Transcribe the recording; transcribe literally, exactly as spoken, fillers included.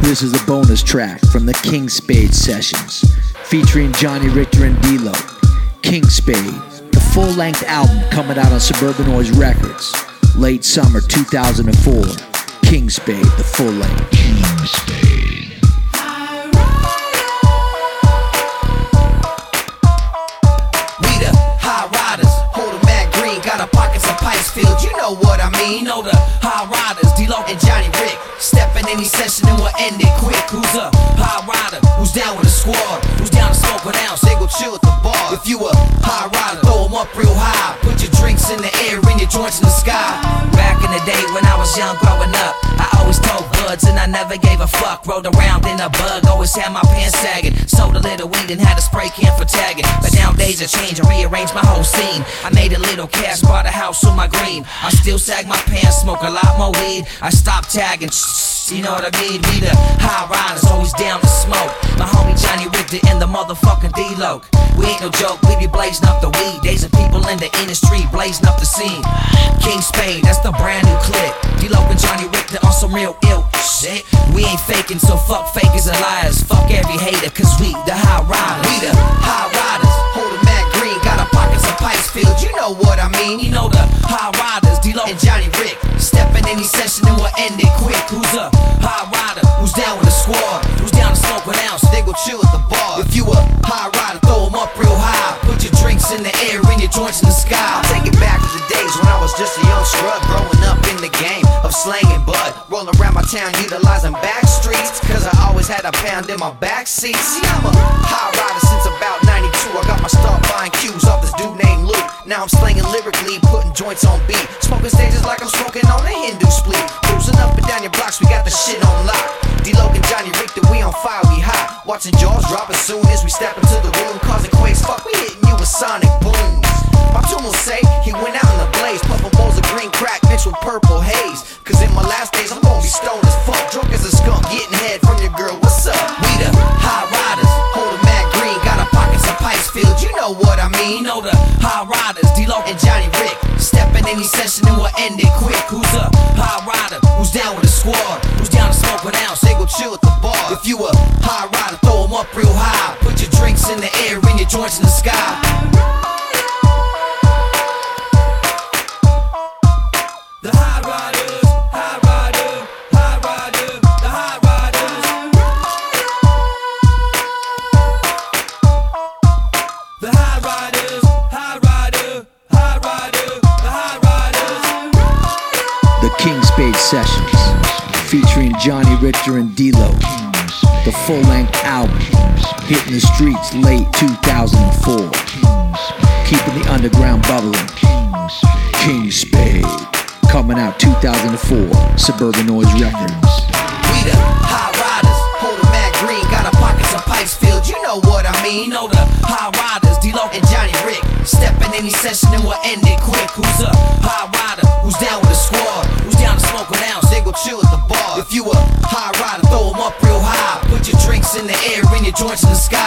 This is a bonus track from the King Spade Sessions, featuring Johnny Richter and D-Lo. King Spade, the full-length album coming out on Suburbanoise Records, late summer two thousand four. King Spade, the full-length. King Spade. We the high riders, hold a Mac Green, got our pockets of pipes filled. You know what I mean? You know the high riders, D-Lo and Johnny Rick. Step in any session and we'll end it quick. Who's a high rider? Who's down with the squad? Who's down to smoke an ounce? They go chill at the bar. If you a high rider, throw 'em up real high. Put your drinks in the air and your joints in the sky. Back in the day when I was young growing up, I always told buds and I never gave a fuck. Rode around in a bug, always had my pants sagging. Sold a little weed and had a spray can for tagging. But nowadays I changed and rearranged my whole scene. I made a little cash, bought a house on my green. I still sag my pants, smoke a lot more weed. I stopped tagging, you know what I mean? We the high riders, always down to smoke. My homie Johnny Richter and the motherfucking D-Lo. We ain't no joke, we be blazing up the weed. Days of people in the industry blazing up the scene. King Spade, that's the brand new clip. D-Lo and Johnny Richter on some real ill shit. We ain't faking, so fuck fakers and liars. Fuck every hater, cause we the high riders. We the high riders, hold a Mac Green, got our pockets of pipes filled. You know what I mean? You know the high riders, D-Lo and Johnny Rick. Step in any session and we'll end it quick. Who's a high rider? Who's down with the squad? Who's down to smoke an ounce? They go chill at the bar. If you a high rider, throw 'em up real high. Put your drinks in the air and your joints in the sky. I'll take it back to the days when I was just a young scrub, growing up in the game of slanging bud, rolling around my town utilizing back streets, cause I always had a pound in my backseat. See, I'm a high rider since about ninety-two. I got my start buying cues off this dude named Luke. Now I'm slanging lyrically, putting joints on beat, smoking stages like I'm smoking on a Hindu split. Cruising up and down your blocks, we got the shit on lock. D-Lo and Johnny Richter, we on fire, we hot. Watching jaws drop as soon as we step into the room, causing quakes. Fuck, we hitting you with sonic booms. My tune will say he went out in a blaze, puffing bowls of green crack mixed with purple haze. Cause in my last days I'm gonna be stoned as fuck, drunk as a skunk, getting head from your girl. What's up? We the high riders, hold a Mac Green, got our pockets of pipes filled. You know what I mean? You know the high riders, D-Lo and Johnny Rick. Step in any session and we'll end it quick. Who's a high rider? Who's down with the squad? Who's down to smoke an ounce? They go chill at the bar. If you a high rider, throw 'em up real high. Put your drinks in the air and your joints in the sky. The high riders, high rider, high rider, the high riders. The high riders, high rider, high rider, the high riders. The King Spade Sessions, featuring Johnny Richter and D-Lo. The full-length album, hitting the streets late two thousand four. Keeping the underground bubbling. King Spade, coming out two thousand four, Suburbanoise Records. We the high riders, hold a Mac Green, got our pockets of pipes filled. You know what I mean? You know the high riders, D-Lo and Johnny Rick. Step in any session and we'll end it quick. Who's a high rider? Who's down with the squad? Who's down to smoke an ounce? They go chill at the bar. If you a high rider, throw 'em up real high. Put your drinks in the air and your joints in the sky.